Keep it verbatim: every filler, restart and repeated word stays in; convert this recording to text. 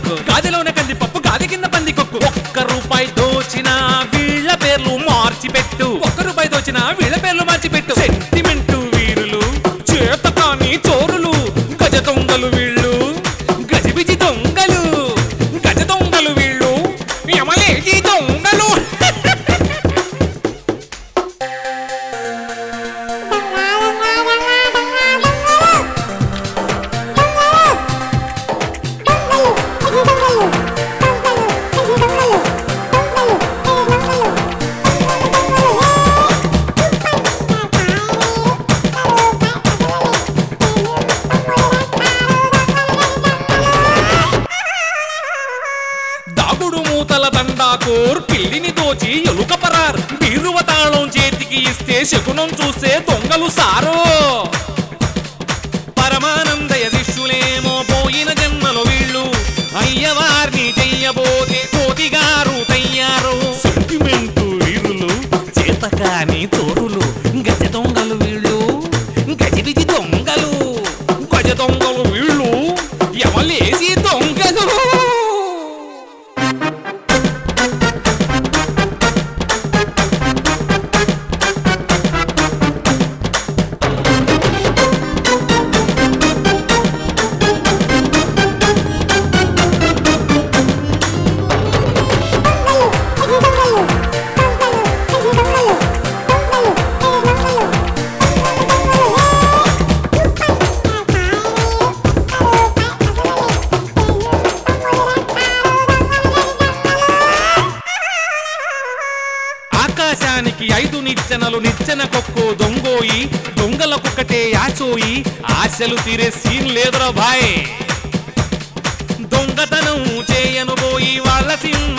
సరుకు, గాదిలోన కందిపప్పు గాది కింద పంది కొక్కు. ఒక్క రూపాయి దోచిన వీళ్ళ పేర్లు మార్చి పెట్టు, ఒక్క రూపాయి దోచిన వీళ్ళ పేర్లు మార్చి పెట్టు. సెంటిమెంటు వీరులు, చేతకాని చోరులు, గజ దొంగలు వీళ్ళు, గజిబిజి దొంగలు, గజ దొంగలు వీళ్ళు, యమలేజి దొంగలు. దాగుడు మూతల దండాకోర్, పిల్లిని దోచి ఎలుక పరార్, బీరువ తాళం చేతికి ఇస్తే శకునం చూసే దొంగలు సారో. పరమానందయ శిష్యులేమో పోయిన జన్మలో వీళ్ళు, అయ్యవారిని చెయ్యబోతే కోతిగారు తయ్యారు. సెంటిమెంటు వీరులు, చేతకాని చోరులు, గజ దొంగలు వీళ్ళు, గజిబిజి దొంగలు, గజ దొంగలు వీళ్ళు, యమలేసి దొంగలు. ఆకాశానికి ఐదు నిచ్చెనలు, నిచ్చెన కొక్కో దొంగోయి, దొంగలకొక్కటే యాచోయి, ఆశలు తీరే సీన్ లేదురా భాయ్. దొంగతనం చేయను పోయి వాళ్ళ సినిమా